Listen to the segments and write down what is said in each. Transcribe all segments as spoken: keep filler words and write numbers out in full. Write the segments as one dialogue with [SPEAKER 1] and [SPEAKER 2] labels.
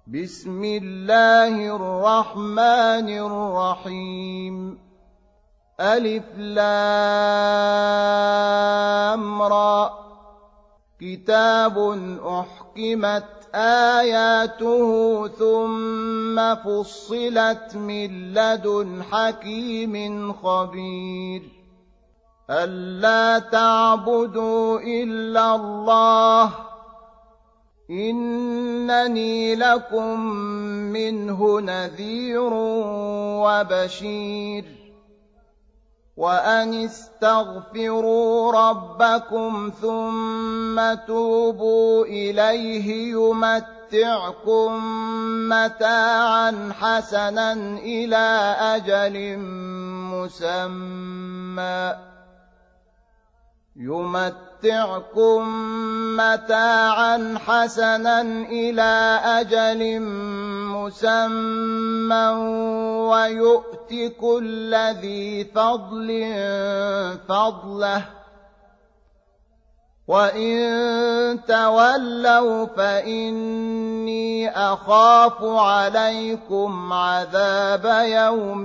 [SPEAKER 1] بسم الله الرحمن الرحيم ألف لام را كتاب أحكمت آياته ثم فصلت من لدن حكيم خبير ألا تعبدوا إلا الله إنني لكم منه نذير وبشير وأن استغفروا ربكم ثم توبوا إليه يمتعكم متاعا حسنا إلى أجل مسمى يمتعكم متاعا حسنا إلى أجل مسمى ويؤت كل ذي فضل فضله وإن تولوا فإني أخاف عليكم عذاب يوم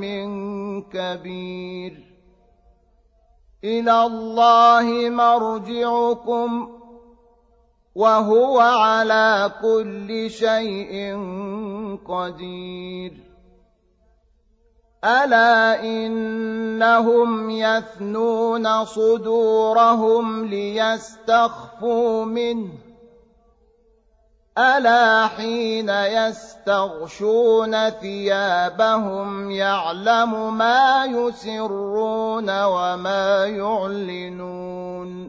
[SPEAKER 1] كبير إلى الله مرجعكم وهو على كل شيء قدير ألا إنهم يثنون صدورهم ليستخفوا منه ألا حين يستغشون ثيابهم يعلم ما يسرون وما يعلنون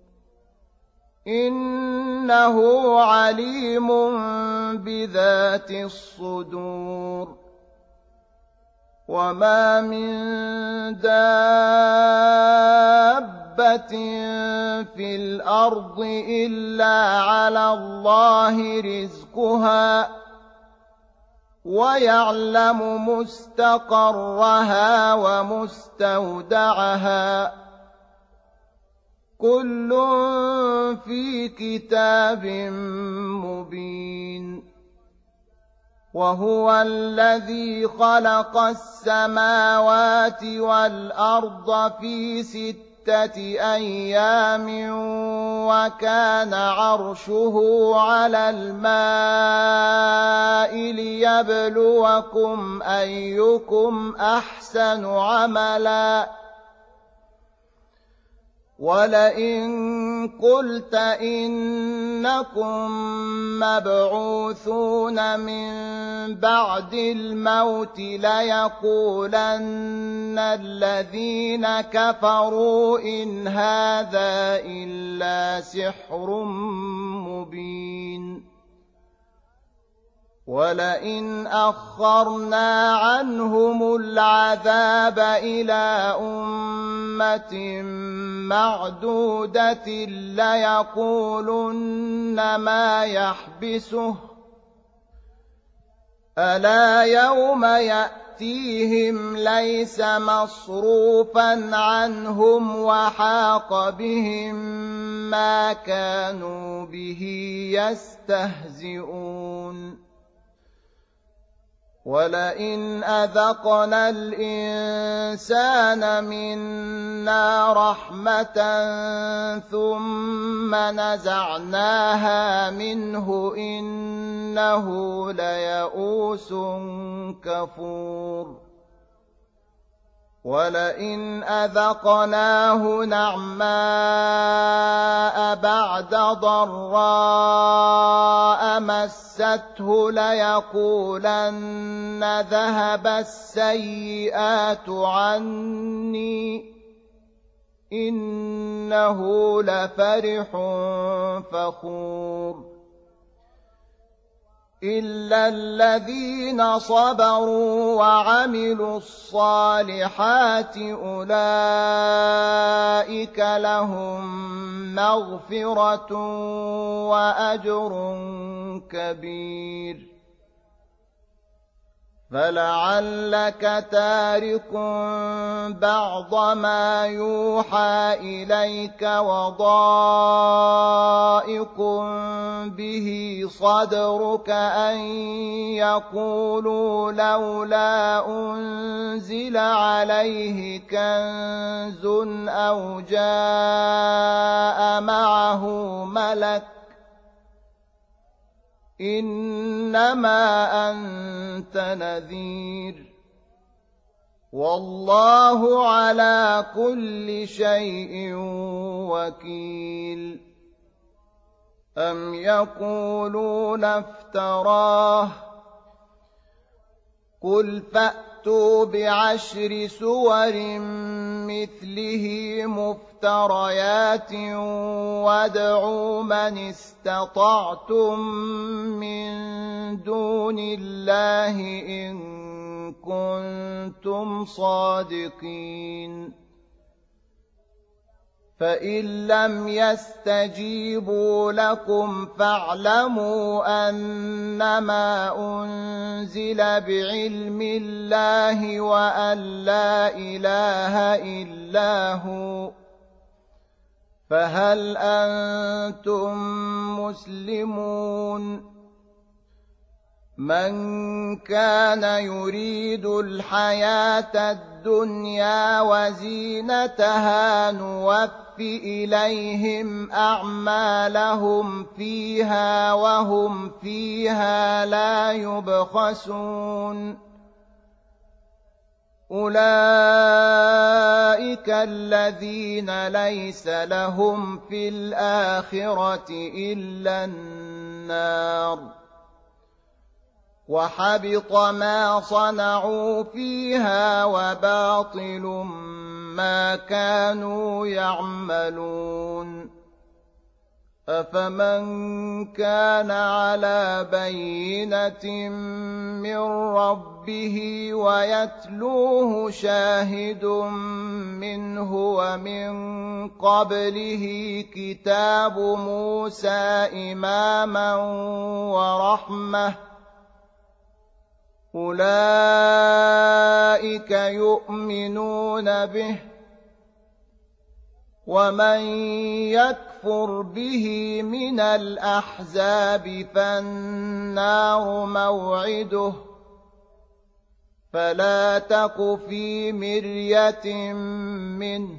[SPEAKER 1] إنه عليم بذات الصدور وما من دابة في الأرض إلا على الله رزقها ويعلم مستقرها ومستودعها كل في كتاب مبين وهو الذي خلق السماوات والأرض في ستة أيام وكان عرشه على الماء ليبلوكم أيكم أحسن عملا ولئن قلت إنكم مبعوثون من بعد الموت ليقولن الذين كفروا إن هذا إلا سحر مبين ولئن أخرنا عنهم العذاب إلى أمة معدودة ليقولن ما يحبسه ألا يوم يأتيهم ليس مصروفا عنهم وحاق بهم ما كانوا به يستهزئون ولئن أذقنا الإنسان منا رحمة ثم نزعناها منه إنه ليئوس كفور ولئن أذقناه نعماء بعد ضراء مسته ليقولن ذهب السيئات عني إنه لفرح فخور إلا الذين صبروا وعملوا الصالحات أولئك لهم مغفرة وأجر كبير فلعلك تارك بعض ما يوحى إليك وضائق به صدرك أن يقولوا لولا أنزل عليه كنز أو جاء معه ملك إنما أنت نذير والله على كل شيء وكيل أم يقولون افتراه قل فأتوا بعشر سور مثله مفتريات وادعوا من استطعتم من دون الله إن كنتم صادقين فإن لم يستجيبوا لكم فاعلموا أنما أنزل بعلم الله وأن لا إله إلا هو فهل أنتم مسلمون من كان يريد الحياة الدنيا وزينتها نوفِ إليهم أعمالهم فيها وهم فيها لا يبخسون أولئك الذين ليس لهم في الآخرة إلا النار وحبط ما صنعوا فيها وباطل ما كانوا يعملون أفمن كان على بينة من ربه ويتلوه شاهد منه ومن قبله كتاب موسى إماما ورحمة أولئك يؤمنون به ومن يكفر به من الأحزاب فالنار موعده فلا تك في مرية منه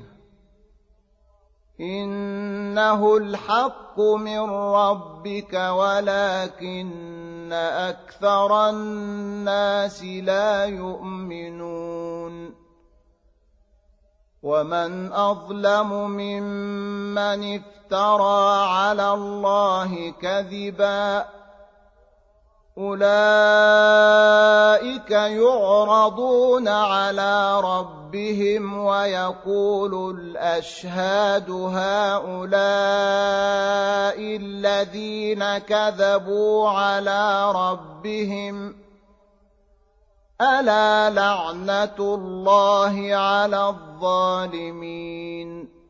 [SPEAKER 1] إنه الحق من ربك ولكن أكثر الناس لا يؤمنون ومن أظلم ممن افترى على الله كذبا أولئك يعرضون على ربهم ويقول الأشهاد هؤلاء الذين كذبوا على ربهم ألا لعنة الله على الظالمين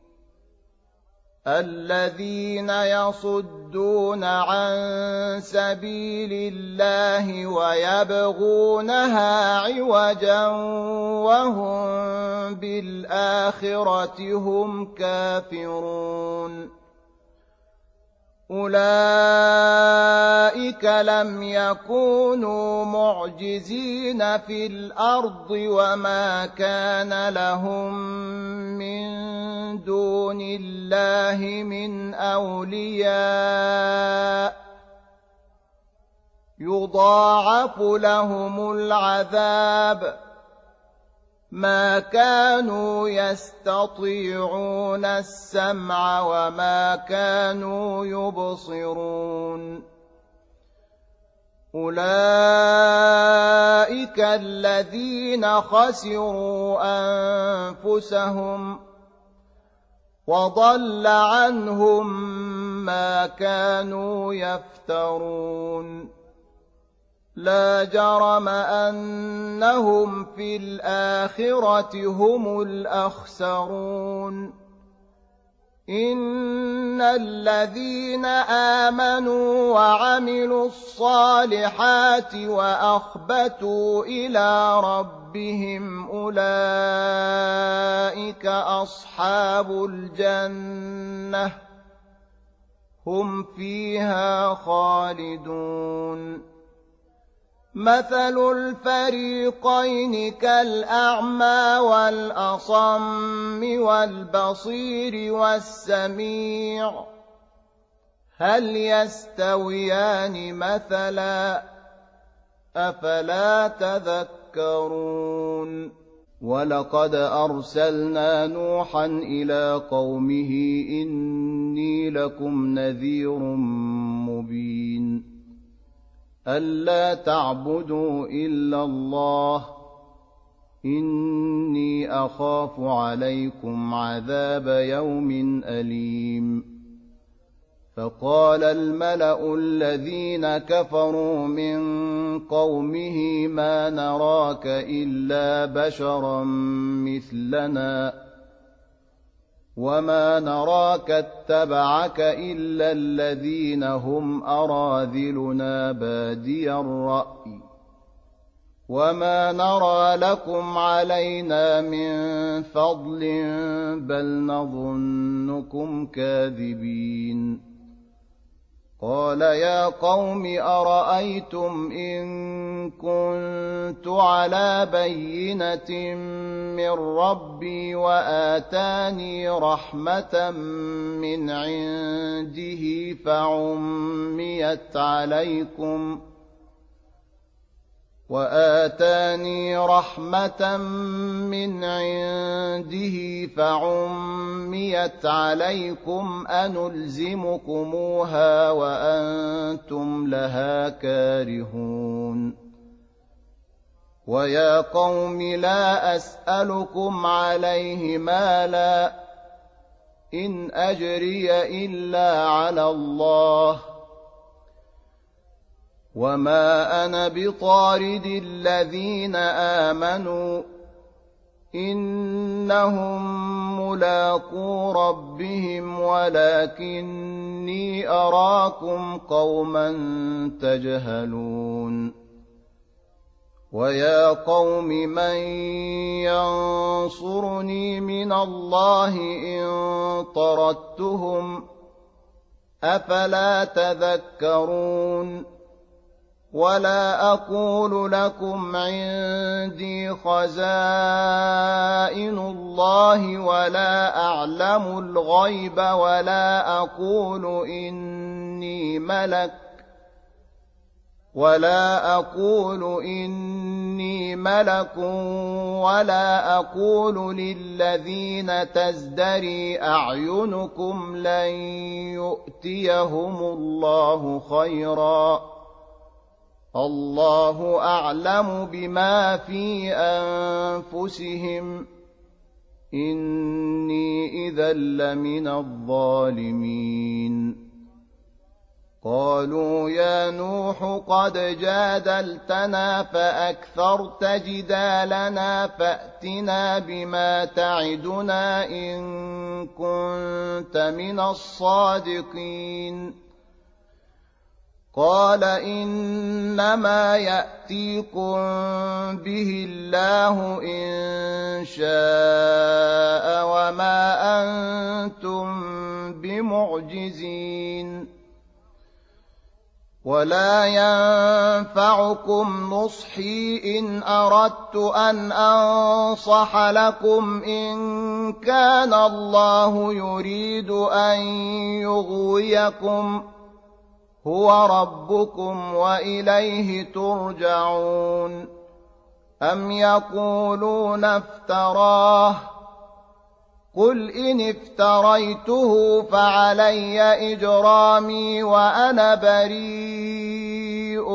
[SPEAKER 1] الذين يصدون عن سبيل الله ويبغونها عوجا وهم بالآخرة هم كافرون أولئك لم يكونوا معجزين في الأرض وما كان لهم من دون الله من أولياء يضاعف لهم العذاب ما كانوا يستطيعون السمع وما كانوا يبصرون أولئك الذين خسروا أنفسهم وضل عنهم ما كانوا يفترون لا جرم أنهم في الآخرة هم الأخسرون إن الذين آمنوا وعملوا الصالحات وأخبتوا إلى ربهم أولئك أصحاب الجنة هم فيها خالدون مثل الفريقين كالأعمى والأصم والبصير والسميع هل يستويان مثلا أفلا تذكرون ولقد أرسلنا نوحا إلى قومه إني لكم نذير مبين ألا تعبدوا إلا الله إني أخاف عليكم عذاب يوم أليم فقال الملأ الذين كفروا من قومه ما نراك إلا بشرا مثلنا وما نراك اتبعك إلا الذين هم أراذلنا بادي الرأي وما نرى لكم علينا من فضل بل نظنكم كاذبين قال يا قوم أرأيتم إن كنت على بينة من ربي وآتاني رحمة من عنده فعميت عليكم وآتاني رحمة من عنده فعميت عليكم أنلزمكموها وأنتم لها كارهون ويا قوم لا أسألكم عليه مالا إن أجري إلا على الله وما أنا بطارد الذين آمنوا إنهم ملاقو ربهم ولكني أراكم قوما تجهلون ويا قوم من ينصرني من الله إن طردتهم أفلا تذكرون ولا أقول لكم عندي خزائن الله ولا أعلم الغيب ولا أقول إني ملك ولا أقول إني ملك ولا أقول للذين تزدري أعينكم لن يؤتيهم الله خيرا الله أعلم بما في أنفسهم إني إذا لمن الظالمين قالوا يا نوح قد جادلتنا فأكثرت جدالنا فأتنا بما تعدنا إن كنت من الصادقين قال إنما يأتيكم به الله إن شاء وما أنتم بمعجزين ولا ينفعكم نصحي إن أردت أن أنصح لكم إن كان الله يريد أن يغويكم هو ربكم وإليه ترجعون أم يقولون افتراه قل إن افتريته فعلي إجرامي وأنا بريء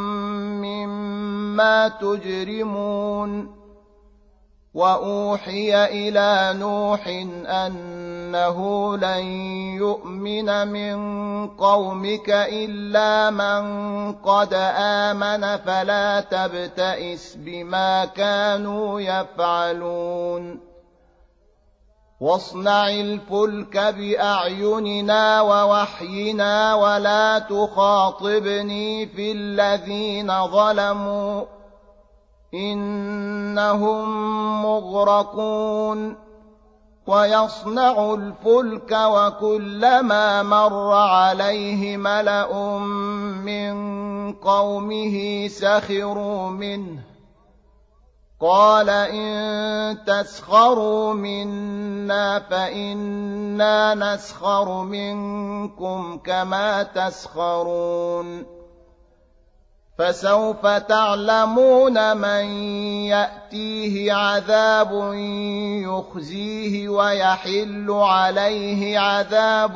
[SPEAKER 1] مما تجرمون وأوحي إلى نوح أنه لن يؤمن من قومك إلا من قد آمن فلا تبتئس بما كانوا يفعلون واصنع الفلك بأعيننا ووحينا ولا تخاطبني في الذين ظلموا إنهم مغرقون ويصنع الفلك وكلما مر عليه ملأ من قومه سخروا منه قال إن تسخروا منا فإنا نسخر منكم كما تسخرون فسوف تعلمون من يأتيه عذاب يخزيه ويحل عليه عذاب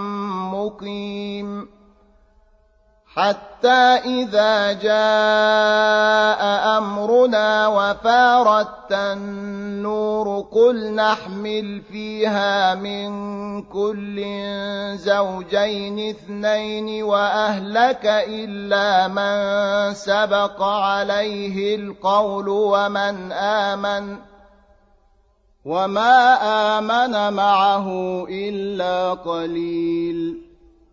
[SPEAKER 1] مقيم حتى إذا جاء أمرنا وفارت النور قل نحمل فيها من كل زوجين اثنين وأهلك إلا من سبق عليه القول ومن آمن وما آمن معه إلا قليل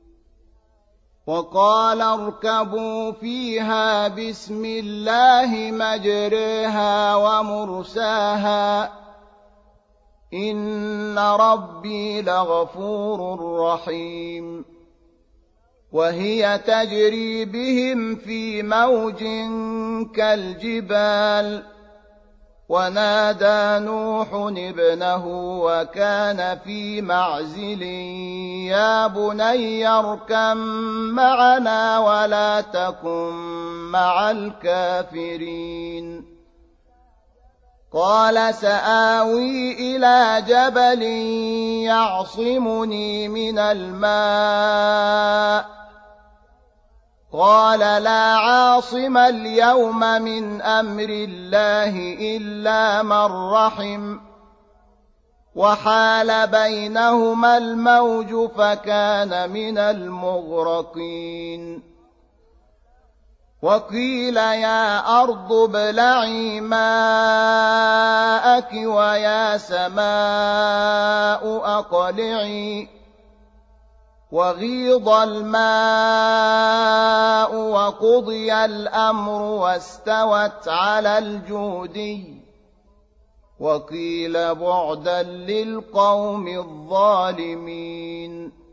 [SPEAKER 1] وقال اركبوا فيها بسم الله مجريها ومرساها إن ربي لغفور رحيم وهي تجري بهم في موج كالجبال ونادى نوح ابنه وكان في معزل يا بني اركب معنا ولا تكن مع الكافرين قال سآوي إلى جبل يعصمني من الماء قال لا عاصم اليوم من أمر الله إلا من رحم وحال بينهما الموج فكان من المغرقين وقيل يا أرض ابلعي ماءك ويا سماء أقلعي وغيض الماء وقضي الأمر واستوت على الجودي وقيل بعدا للقوم الظالمين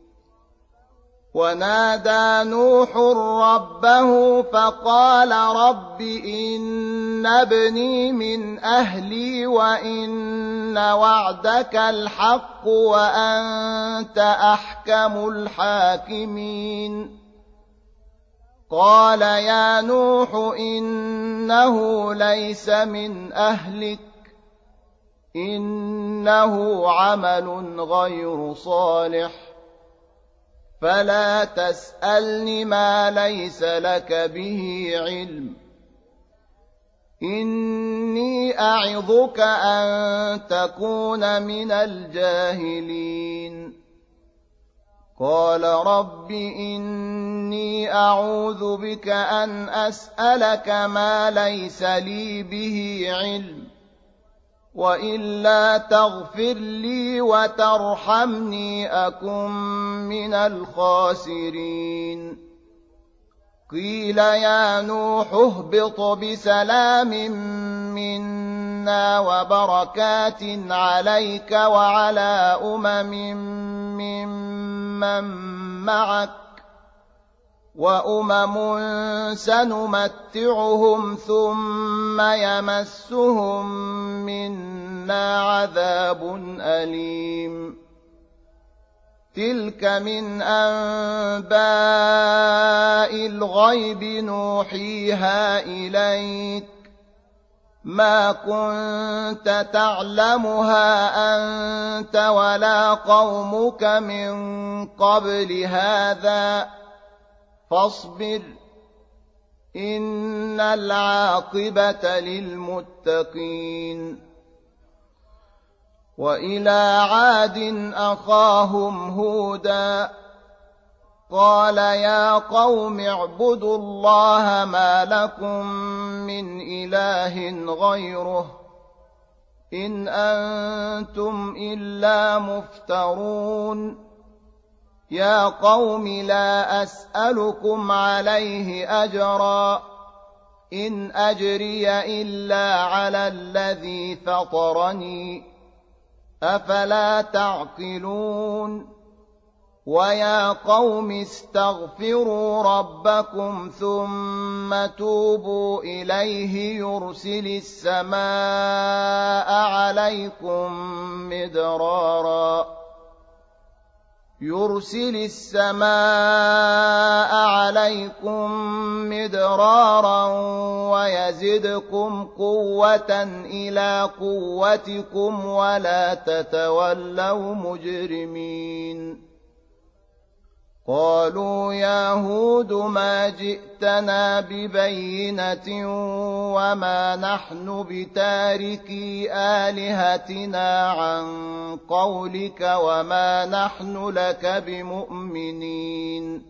[SPEAKER 1] ونادى نوح ربه فقال رب إن ابني من أهلي وإن وعدك الحق وأنت أحكم الحاكمين قال يا نوح إنه ليس من أهلك إنه عمل غير صالح فلا تسألني ما ليس لك به علم إني أعظك أن تكون من الجاهلين قال رب إني أعوذ بك أن أسألك ما ليس لي به علم وإلا تغفر لي وترحمني أكن من الخاسرين قيل يا نوح اهبط بسلام منا وبركات عليك وعلى أمم ممن معك وأمم سنمتعهم ثم يمسهم منا عذاب أليم تلك من أنباء الغيب نوحيها إليك ما كنت تعلمها أنت ولا قومك من قبل هذا فاصبر إن العاقبة للمتقين وإلى عاد أخاهم هودا قال يا قوم اعبدوا الله ما لكم من إله غيره إن أنتم إلا مفترون يا قوم لا أسألكم عليه أجرا إن أجري إلا على الذي فطرني أفلا تعقلون ويا قوم استغفروا ربكم ثم توبوا إليه يرسل السماء عليكم مدرارا يرسل السماء عليكم مدرارا ويزدكم قوة إلى قوتكم ولا تتولوا مجرمين قالوا يا هود ما جئتنا ببينة وما نحن بتاركي آلهتنا عن قولك وما نحن لك بمؤمنين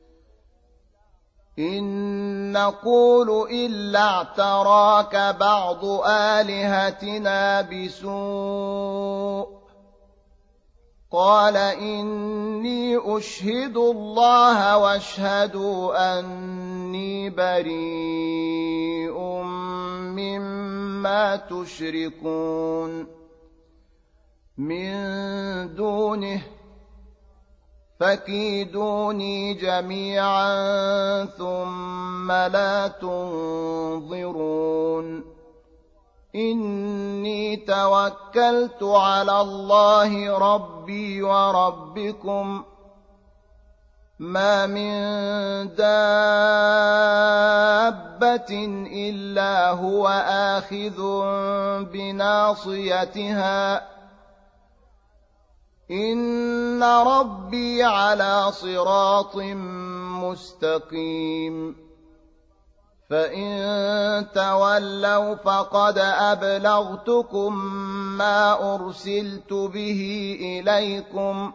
[SPEAKER 1] إن نقول إلا اعتراك بعض آلهتنا بسوء قال إني أشهد الله واشهدوا أني بريء مما تشركون من دونه فكيدوني جميعا ثم لا تنظرون إني توكلت على الله ربي وربكم ما من دابة إلا هو آخذ بناصيتها إن ربي على صراط مستقيم فإن تولوا فقد أبلغتكم ما أرسلت به إليكم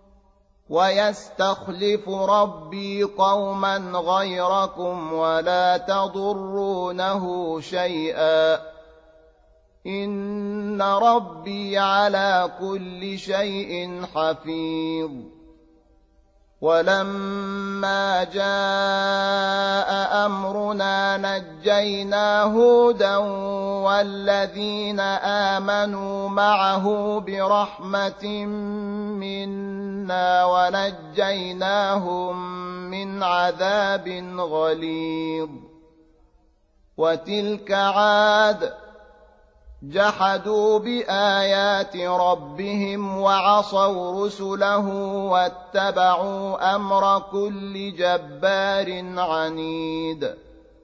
[SPEAKER 1] ويستخلف ربي قوما غيركم ولا تضرونه شيئا إن ربي على كل شيء حفيظ ولما جاء أمرنا نجينا هودا والذين آمنوا معه برحمة منا ونجيناهم من عذاب غليظ وتلك عاد جحدوا بآيات ربهم وعصوا رسله واتبعوا أمر كل جبار عنيد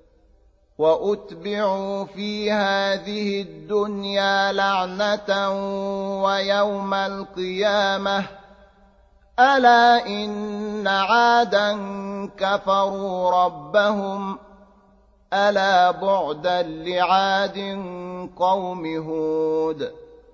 [SPEAKER 1] وأتبعوا في هذه الدنيا لعنة ويوم القيامة ألا إن عادا كفروا ربهم ألا بعدا لعاد قوم هود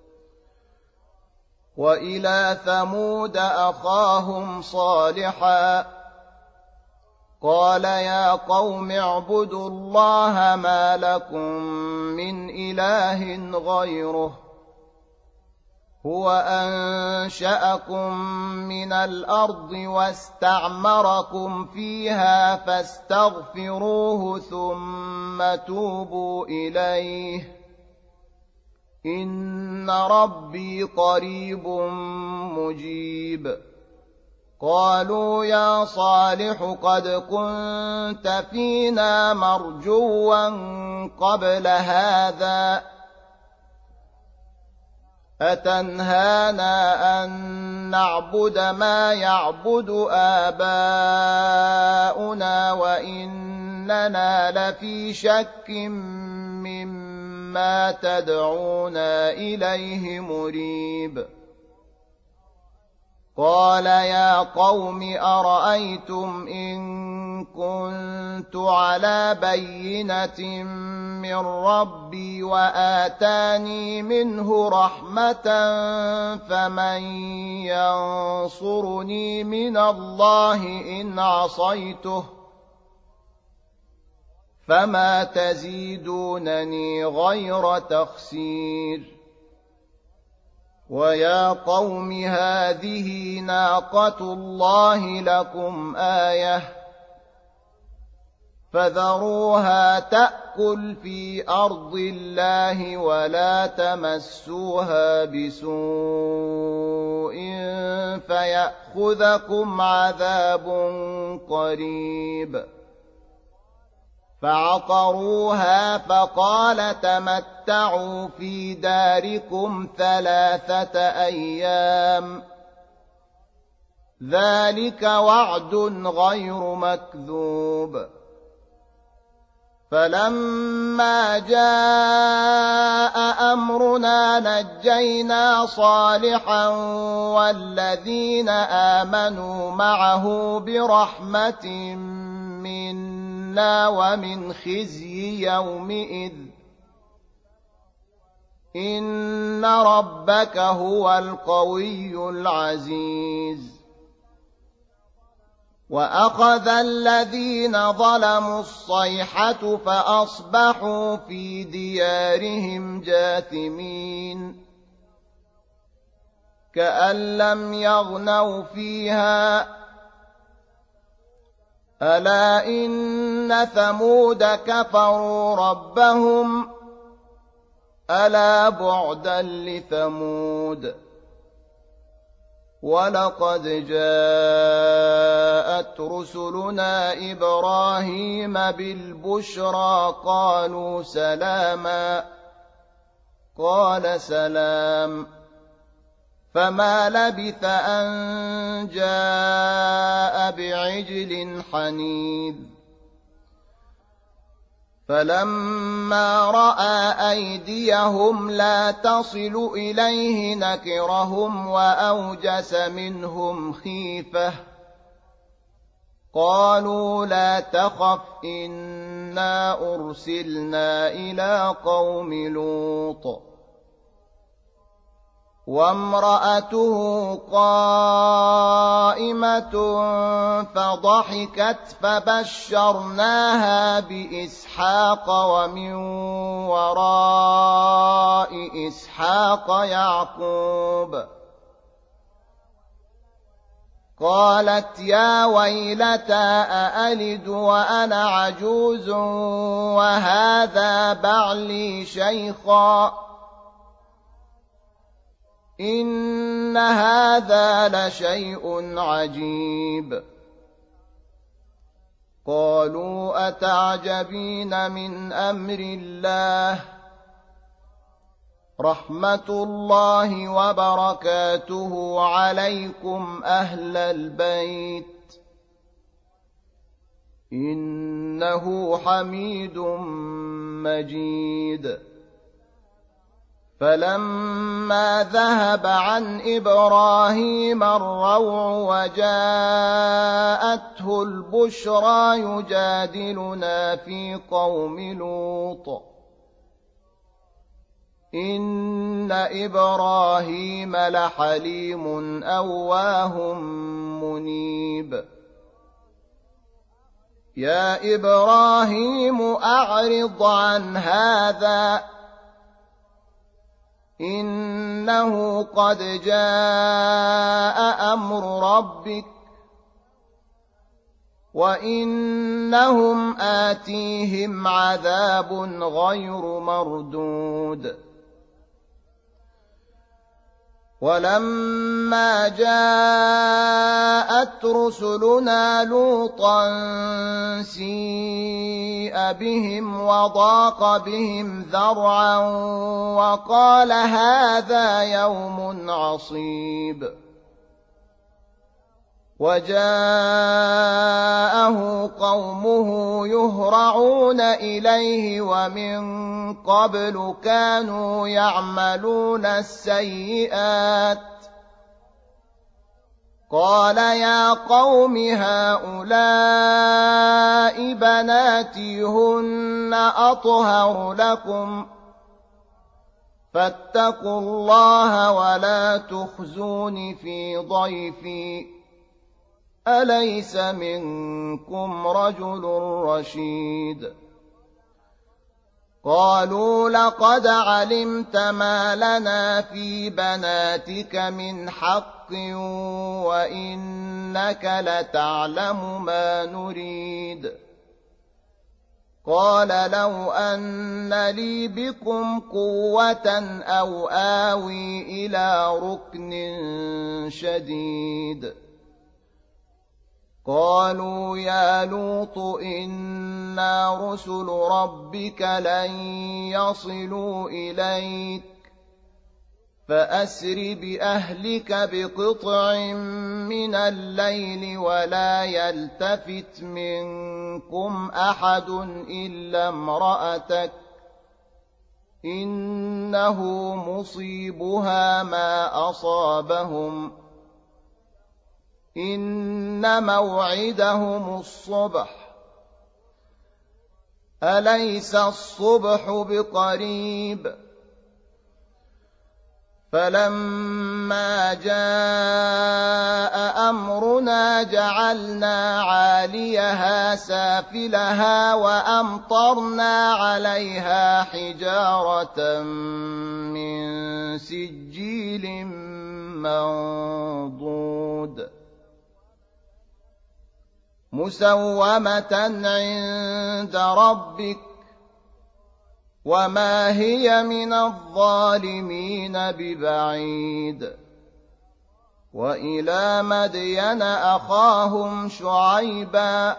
[SPEAKER 1] وإلى ثمود أخاهم صالحا قال يا قوم اعبدوا الله ما لكم من إله غيره هو أنشأكم من الأرض واستعمركم فيها فاستغفروه ثم توبوا إليه إن ربي قريب مجيب قالوا يا صالح قد كنت فينا مرجوا قبل هذا أتنهانا أن نعبد ما يعبد آباؤنا وإننا لفي شك مما تدعونا إليه مريب قال يا قوم أرأيتم إن كنت على بينة من ربي وآتاني منه رحمة فمن ينصرني من الله إن عصيته فما تزيدونني غير تخسير ويا قوم هذه ناقة الله لكم آية فذروها تأكل في أرض الله ولا تمسوها بسوء فيأخذكم عذاب قريب. فعقروها فقال تمتعوا في داركم ثلاثة أيام ذلك وعد غير مكذوب. فلما جاء أمرنا نجينا صالحا والذين آمنوا معه برحمة منا ومن خزي يومئذ إن ربك هو القوي العزيز. وأخذ الذين ظلموا الصيحة فأصبحوا في ديارهم جاثمين كأن لم يغنوا فيها ألا إن ثمود كفروا ربهم ألا بعدا لثمود. ولقد جاءت رسلنا إبراهيم بالبشرى قالوا سلاما قال سلام فما لبث أن جاء بعجل حنيذ. فلما رأى أيديهم لا تصل إليه نكرهم وأوجس منهم خيفة قالوا لا تخف إنا أرسلنا إلى قوم لوط وامرأته قائمة فضحكت فبشرناها بإسحاق ومن وراء إسحاق يعقوب قالت يا ويلتى أألد وأنا عجوز وهذا بعلي شيخا إن هذا لشيء عجيب. قالوا أتعجبين من أمر الله رحمة الله وبركاته عليكم أهل البيت إنه حميد مجيد. فلما ذهب عن إبراهيم الروع وجاءته البشرى يجادلنا في قوم لوط إن إبراهيم لحليم أواه منيب. يا إبراهيم أعرض عن هذا إنه قد جاء أمر ربك وإنهم آتيهم عذاب غير مردود. ولما جاءت رسلنا لوطا سيء بهم وضاق بهم ذرعا وقال هذا يوم عصيب. وجاءه قومه يهرعون إليه ومن قبل كانوا يعملون السيئات قال يا قوم هؤلاء بناتي هن أطهر لكم فاتقوا الله ولا تخزون في ضيفي أليس منكم رجل رشيد. قالوا لقد علمت ما لنا في بناتك من حق وإنك لتعلم ما نريد قال لو أن لي بكم قوة أو آوي إلى ركن شديد قالوا يا لوط إنا رسل ربك لن يصلوا إليك فأسر بأهلك بقطع من الليل ولا يلتفت منكم أحد إلا امرأتك إنه مصيبها ما أصابهم إن موعدهم الصبح أليس الصبح بقريب فلما جاء أمرنا جعلنا عاليها سافلها وأمطرنا عليها حجارة من سجيل منضود مسومة عند ربك وما هي من الظالمين ببعيد وإلى مدين أخاهم شعيبا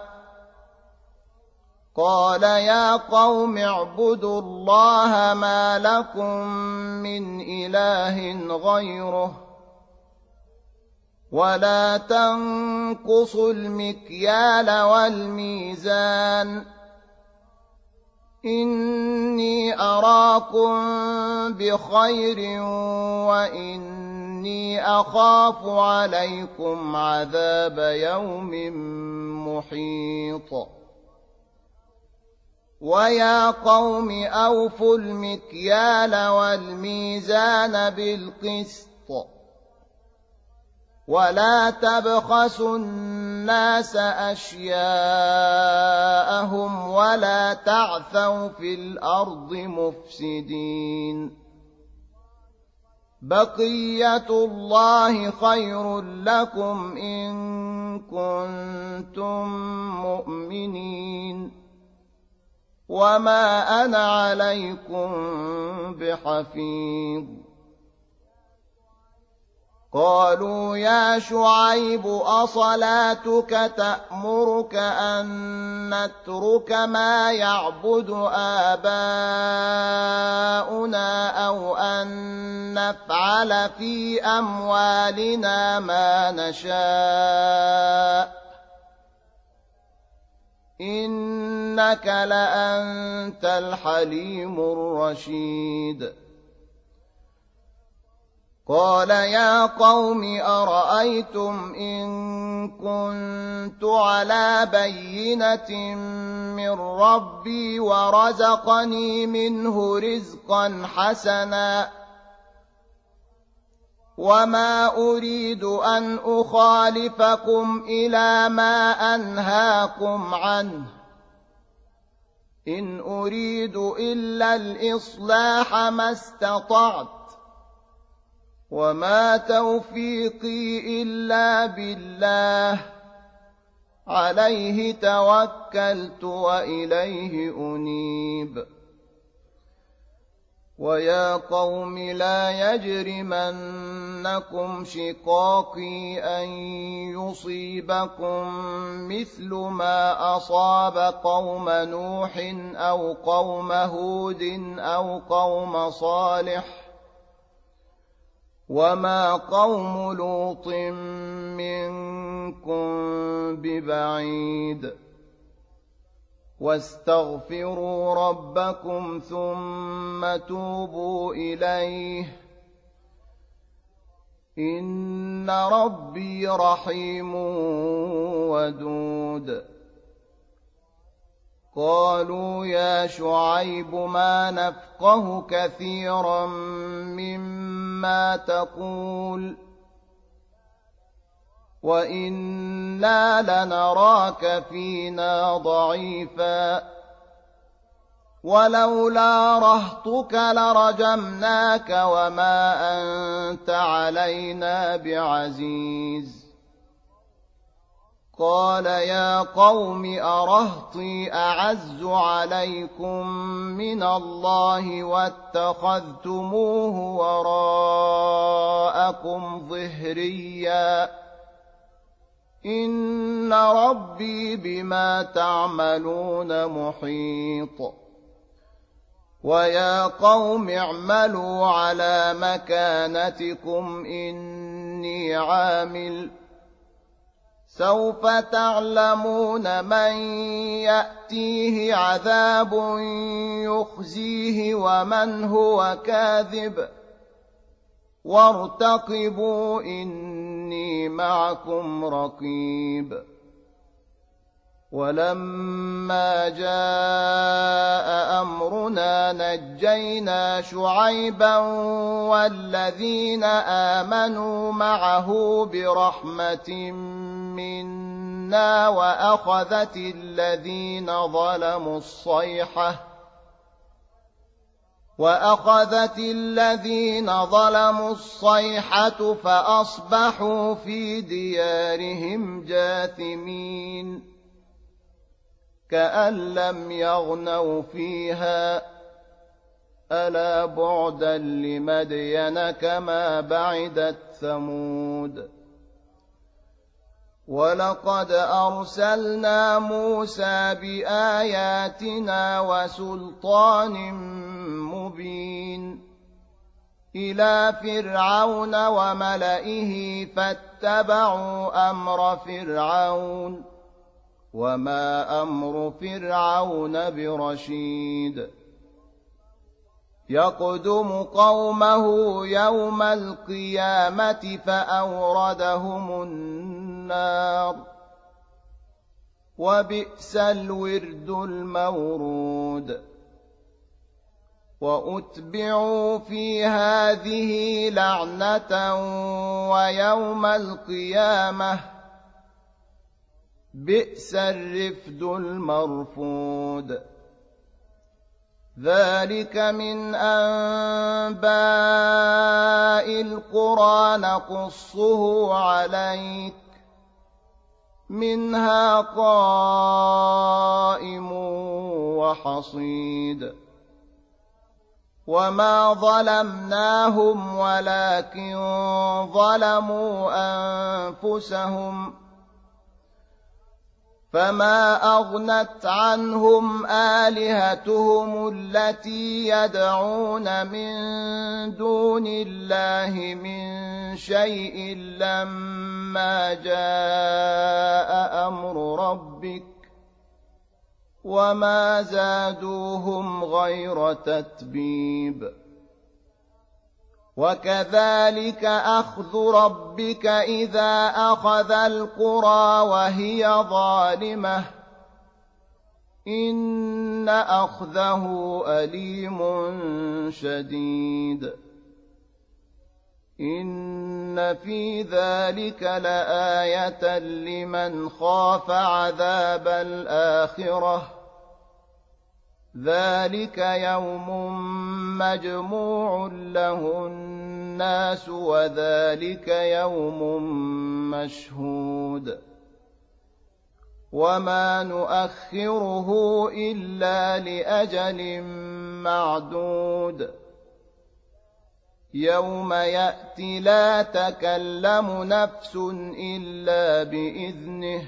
[SPEAKER 1] قال يا قوم اعبدوا الله ما لكم من إله غيره ولا تنقصوا المكيال والميزان إني أراكم بخير وإني أخاف عليكم عذاب يوم محيط ويا قوم أوفوا المكيال والميزان بالقسط ولا تبخسوا الناس أشياءهم ولا تعثوا في الأرض مفسدين بقية الله خير لكم إن كنتم مؤمنين وما أنا عليكم بحفيظ قالوا يا شعيب أصلاتك تأمرك أن نترك ما يعبد آباؤنا أو أن نفعل في أموالنا ما نشاء إنك لأنت الحليم الرشيد قال يا قوم أرأيتم إن كنت على بينة من ربي ورزقني منه رزقا حسنا وما أريد أن أخالفكم إلى ما أنهاكم عنه إن أريد إلا الإصلاح ما استطعت وما توفيقي إلا بالله عليه توكلت وإليه أنيب ويا قوم لا يجرمنكم شقاقي أن يصيبكم مثل ما أصاب قوم نوح أو قوم هود أو قوم صالح وما قوم لوط منكم ببعيد واستغفروا ربكم ثم توبوا إليه إن ربي رحيم ودود قالوا يا شعيب ما نفقه كثيرا مما تقول وإنا لنراك فينا ضعيفا ولولا رهطك لرجمناك وما أنت علينا بعزيز قال يا قوم أرهطي أعز عليكم من الله واتخذتموه وراءكم ظهريا إن ربي بما تعملون محيط ويا قوم اعملوا على مكانتكم إني عامل سوف تعلمون من يأتيه عذاب يخزيه ومن هو كاذب وارتقبوا إني معكم رقيب ولما جاء أمرنا نجينا شعيبا والذين آمنوا معه برحمة منا وأخذت الذين ظلموا الصيحة وأخذت الذين ظلموا الصيحة فأصبحوا في ديارهم جاثمين كأن لم يغنوا فيها ألا بعدا لمدين كما بعدت ثمود ولقد أرسلنا موسى بآياتنا وسلطان مبين إلى فرعون وملئه فاتبعوا أمر فرعون وما أمر فرعون برشيد يقدم قومه يوم القيامة فأوردهم النار وبئس الورد المورود وأتبعوا في هذه لعنة ويوم القيامة بئس الرفد المرفود ذلك من أنباء القرى نقصه عليك منها قائم وحصيد وما ظلمناهم ولكن ظلموا أنفسهم فما أغنت عنهم آلهتهم التي يدعون من دون الله من شيء لما جاء أمر ربك وما زادوهم غير تتبيب وكذلك أخذ ربك إذا أخذ القرى وهي ظالمة إن أخذه أليم شديد إن في ذلك لآية لمن خاف عذاب الآخرة ذلك يوم مجموع له الناس وذلك يوم مشهود وما نؤخره إلا لأجل معدود يوم يأتي لا تكلم نفس إلا بإذنه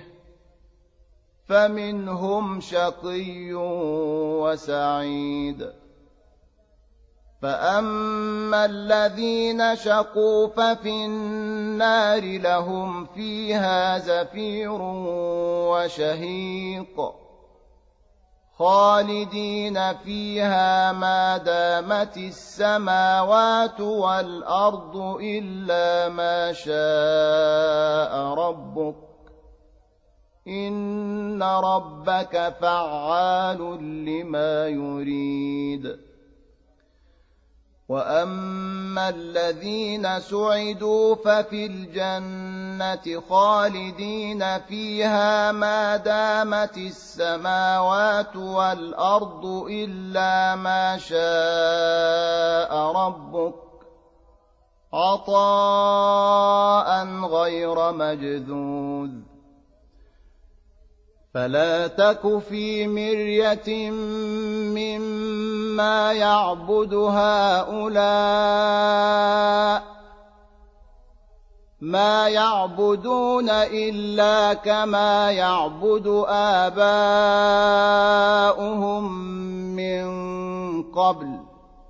[SPEAKER 1] فمنهم شقي وسعيد فأما الذين شقوا ففي النار لهم فيها زفير وشهيق خالدين فيها ما دامت السماوات والأرض إلا ما شاء ربك إن ربك فعال لما يريد وأما الذين سعدوا ففي الجنة خالدين فيها ما دامت السماوات والأرض إلا ما شاء ربك عطاء غير مجذوذ فلا تك في مرية مما يعبد هؤلاء ما يعبدون إلا كما يعبد آباؤهم من قبل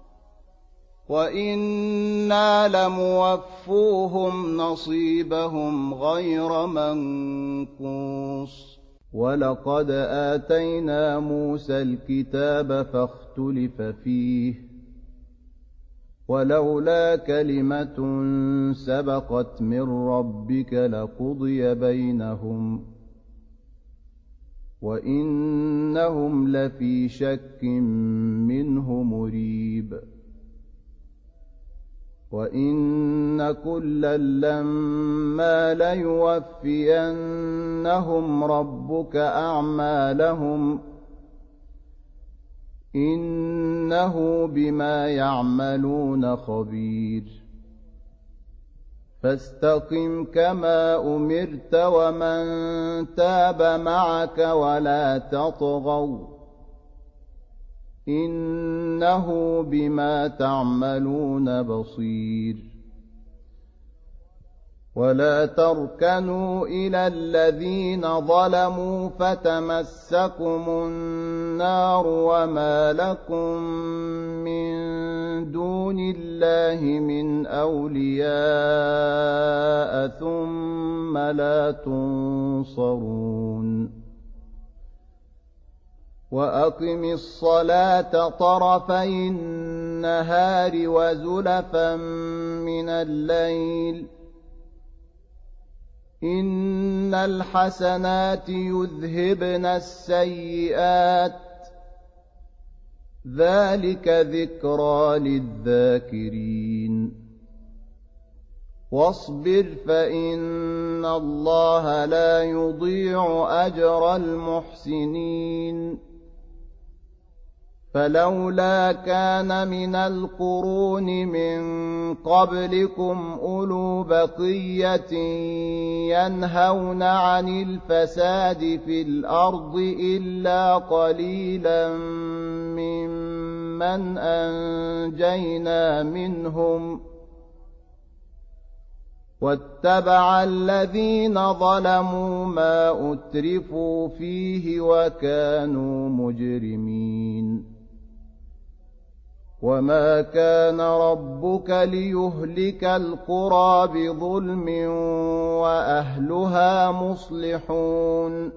[SPEAKER 1] وإنا لموفوهم نصيبهم غير منقوص ولقد آتينا موسى الكتاب فاختلف فيه ولولا كلمة سبقت من ربك لقضي بينهم وإنهم لفي شك منه مريب وإن كلا لما ليوفينهم ربك أعمالهم إنه بما يعملون خبير فاستقم كما أمرت ومن تاب معك ولا تطغوا إنه بما تعملون بصير ولا تركنوا إلى الذين ظلموا فتمسكم النار وما لكم من دون الله من أولياء ثم لا تنصرون وأقم الصلاة طرفي النهار وزلفا من الليل إن الحسنات يذهبن السيئات ذلك ذكرى للذاكرين واصبر فإن الله لا يضيع أجر المحسنين فلولا كان من القرون من قبلكم أولو بقية ينهون عن الفساد في الأرض إلا قليلا ممن أنجينا منهم واتبع الذين ظلموا ما أترفوا فيه وكانوا مجرمين وما كان ربك ليهلك القرى بظلم وأهلها مصلحون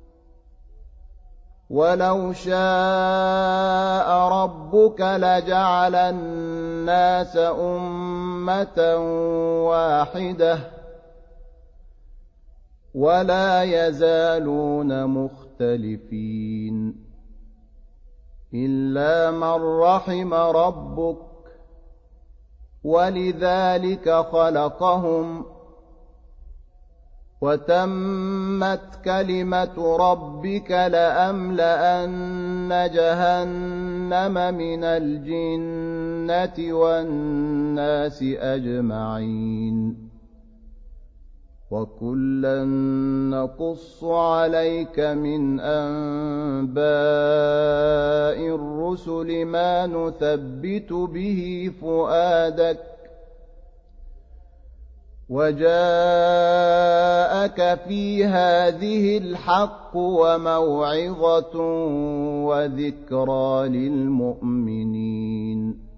[SPEAKER 1] ولو شاء ربك لجعل الناس أمة واحدة ولا يزالون مختلفين إلا من رحم ربك ولذلك خلقهم وتمت كلمة ربك لأملأن جهنم من الجنة والناس أجمعين وكلا نقص عليك من أنباء الرسل ما نثبت به فؤادك وجاءك في هذه الحق وموعظة وذكرى للمؤمنين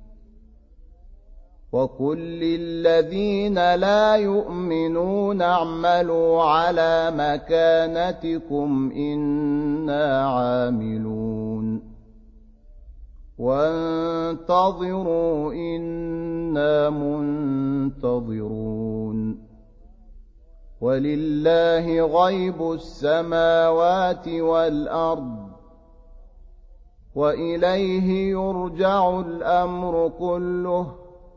[SPEAKER 1] وقل للذين لا يؤمنون اعملوا على مكانتكم إنا عاملون وانتظروا إنا منتظرون ولله غيب السماوات والأرض وإليه يرجع الأمر كله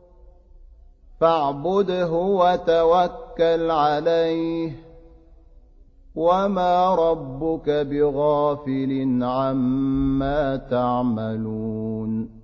[SPEAKER 1] فاعبده وتوكل عليه وما ربك بغافل عما تعملون